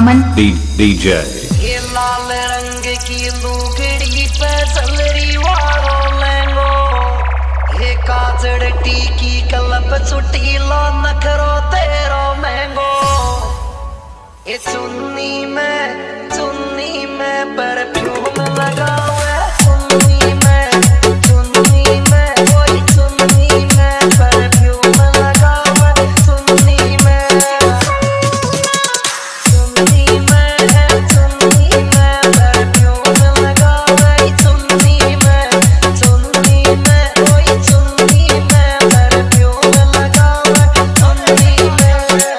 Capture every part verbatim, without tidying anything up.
अमन DJ. ये लाल रंग की लुगड़ी पे सलरी वालो लेंगो, ये काजड़ टीकी कलप छुट्टी लो नखरो तेरो महंगो। ये चुन्नी में चुन्नी में परफ्यूम लगाओ, चुन्नी में चुन्नी में कोई चुन्नी में परफ्यूम लगाओ, चुन्नी में चुन्नी में चुन्नी में परफ्यूम लगाओ, चुन्नी में चुन्नी में कोई चुन्नी में परफ्यूम लगाओ, चुन्नी में।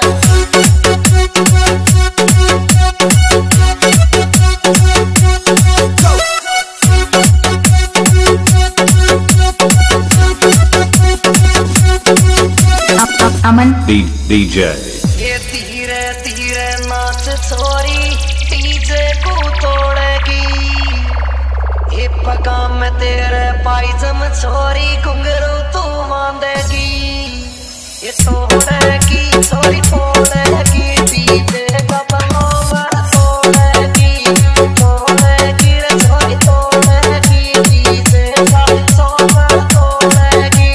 अमन डीजे। ये धीरे धीरे नाच छोरी डीजे को तोड़ेगी, ये पगा में तेरे पायजम छोरी घुंघरू तू बांधेगी। ये तोड़ेगी छोरी तोड़ेगी डीजे का बनोवा तोड़ेगी, तोड़ेगी रे छोरी तोड़ेगी डीजे का सोवा तोड़ेगी।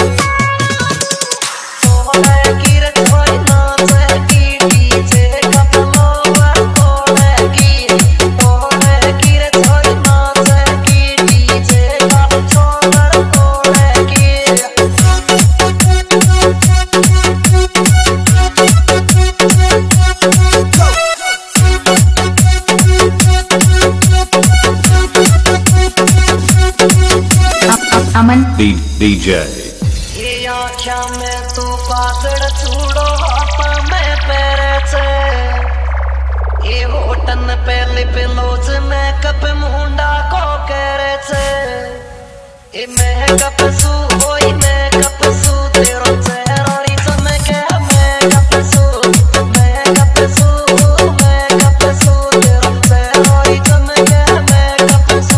अमन डीजे। ये आँख्या में तू पातड़ चूड़ो हाथ में पैरे से, ये होटन पे लिप लोच में कप मुंडा को करे से। ये मैं कप सू होई मैं कप सू तेरो चेहरा री चमके, मैं कप सू मैं कप सू मैं कप सू तेरो चेहरा री चमके, मैं कप सू।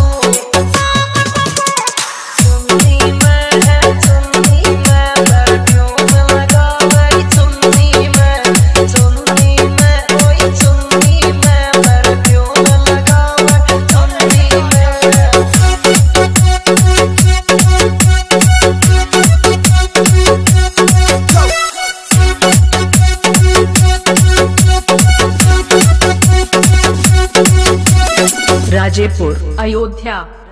चुन्नी में चुन्नी में परफ्यूम लगाओ, चुन्नी में चुन्नी में कोई चुन्नी में परफ्यूम लगाओ, चुन्नी में। राजेपुर, अयोध्या।